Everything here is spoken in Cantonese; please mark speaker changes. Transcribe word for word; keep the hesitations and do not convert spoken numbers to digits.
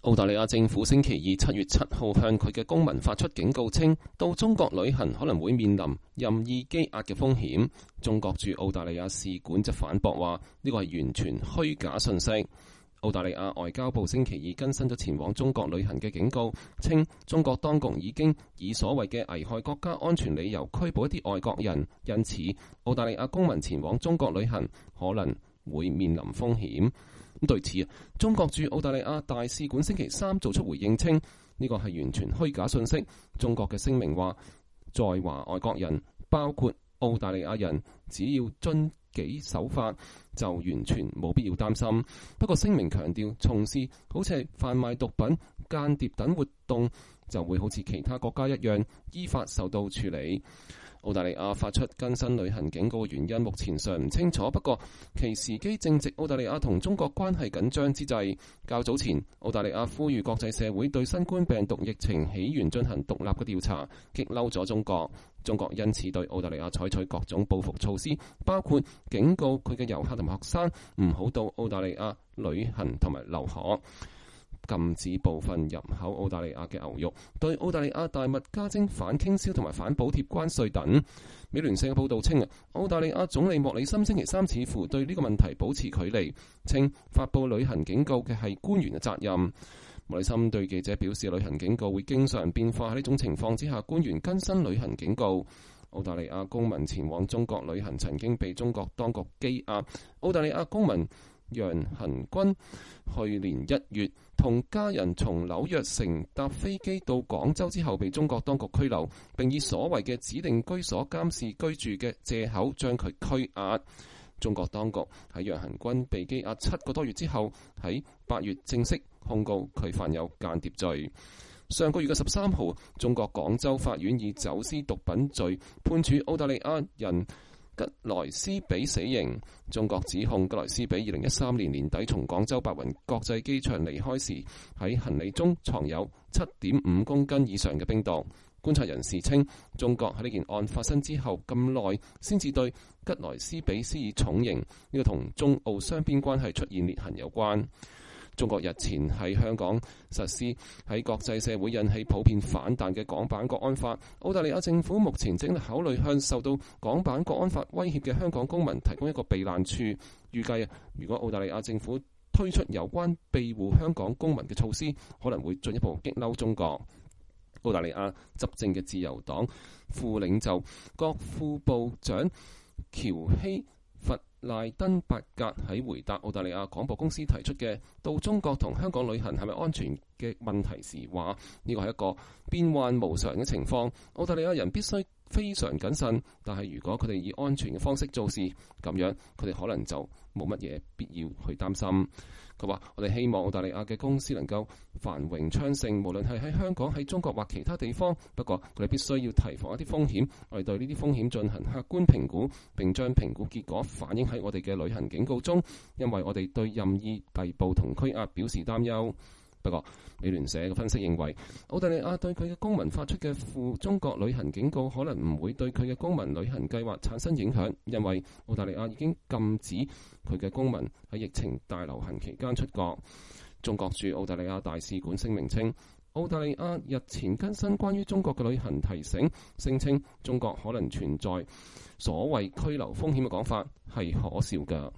Speaker 1: 澳大利亞政府星期二七月七號向佢嘅公民發出警告，稱到中國旅行可能會面臨任意羈押嘅風險。中國駐澳大利亞使館則反駁話呢個係完全虛假信息。澳大利亞外交部星期二更新咗前往中國旅行嘅警告，稱中國當局已經以所謂嘅危害國家安全理由拘捕一啲外國人，因此澳大利亞公民前往中國旅行可能會面臨風險。咁對此啊，中國駐澳大利亞大使館星期三做出回應，稱呢個係完全虛假信息。中國嘅聲明話，在華外國人包括澳大利亞人，只要遵紀守法，就完全冇必要擔心。不過聲明強調，從事好似係販賣毒品、間諜等活動，就會好似其他國家一樣依法受到處理。澳大利亞發出更新旅行警告原因，目前尚唔清楚。不過其時機正值澳大利亞同中國關係緊張之際。較早前，澳大利亞呼籲國際社會對新冠病毒疫情起源進行獨立嘅調查，激嬲咗中國。中國因此對澳大利亞採取各種報復措施，包括警告佢嘅遊客同埋學生唔好到澳大利亞旅行同埋留學，禁止部分入口澳大利亞嘅牛肉，對澳大利亞大麥加徵反傾銷同埋反補貼關稅等。美聯社嘅報道稱啊，澳大利亞總理莫里森星期三似乎對呢個問題保持距離，稱發佈旅行警告嘅係官員嘅責任。莫里森對記者表示，旅行警告會經常變化，喺呢種情況之下，官員更新旅行警告。澳大利亞公民前往中國旅行曾經被中國當局羈押。澳大利亞公民楊恒軍去年一月同家人從紐約乘搭飛機到廣州之後，被中國當局拘留，並以所謂嘅指定居所監視居住嘅借口將佢拘押。中國當局喺楊恒軍被羈押七個多月之後，喺八月正式控告佢犯有間諜罪。上個月嘅十三號，中國廣州法院以走私毒品罪判處澳大利亞人吉萊斯比死刑。中國指控吉萊斯比二零一三年年底從廣州白雲國際機場離開時，喺行李中藏有七點五公斤以上嘅冰毒。觀察人士稱，中國喺呢件案發生之後咁耐，先至對吉萊斯比施以重刑，呢、這個同中澳雙邊關係出現裂痕有關。中國日前喺香港實施喺國際社會引起普遍反彈嘅港版國安法，澳大利亞政府目前正考慮向受到港版國安法威脅嘅香港公民提供一個避難處。預計如果澳大利亞政府推出有關庇護香港公民嘅措施，可能會進一步激嬲中國。澳大利亞執政嘅自由黨副領袖、國副部長喬希弗賴登伯格喺回答澳大利亞廣播公司提出嘅到中國同香港旅行係咪安全嘅問題時，話呢個係一個變幻無常嘅情況，澳大利亞人必須非常謹慎，但係如果佢哋以安全嘅方式做事，咁樣佢哋可能就冇乜嘢必要去擔心。佢話：我哋希望澳大利亞嘅公司能夠繁榮昌盛，無論係喺香港、喺中國或其他地方。不過佢哋必須要提防一啲風險，我哋對呢啲風險進行客觀評估，並將評估結果反映喺我哋嘅旅行警告中，因為我哋對任意逮捕同拘押表示擔憂。不過，美聯社嘅分析認為，澳大利亞對佢嘅公民發出嘅赴中國旅行警告可能唔會對佢嘅公民旅行計劃產生影響，因為澳大利亞已經禁止佢嘅公民喺疫情大流行期間出國。中國駐澳大利亞大使館聲明稱，澳大利亞日前更新關於中國嘅旅行提醒，聲稱中國可能存在所謂拘留風險嘅講法係可笑㗎。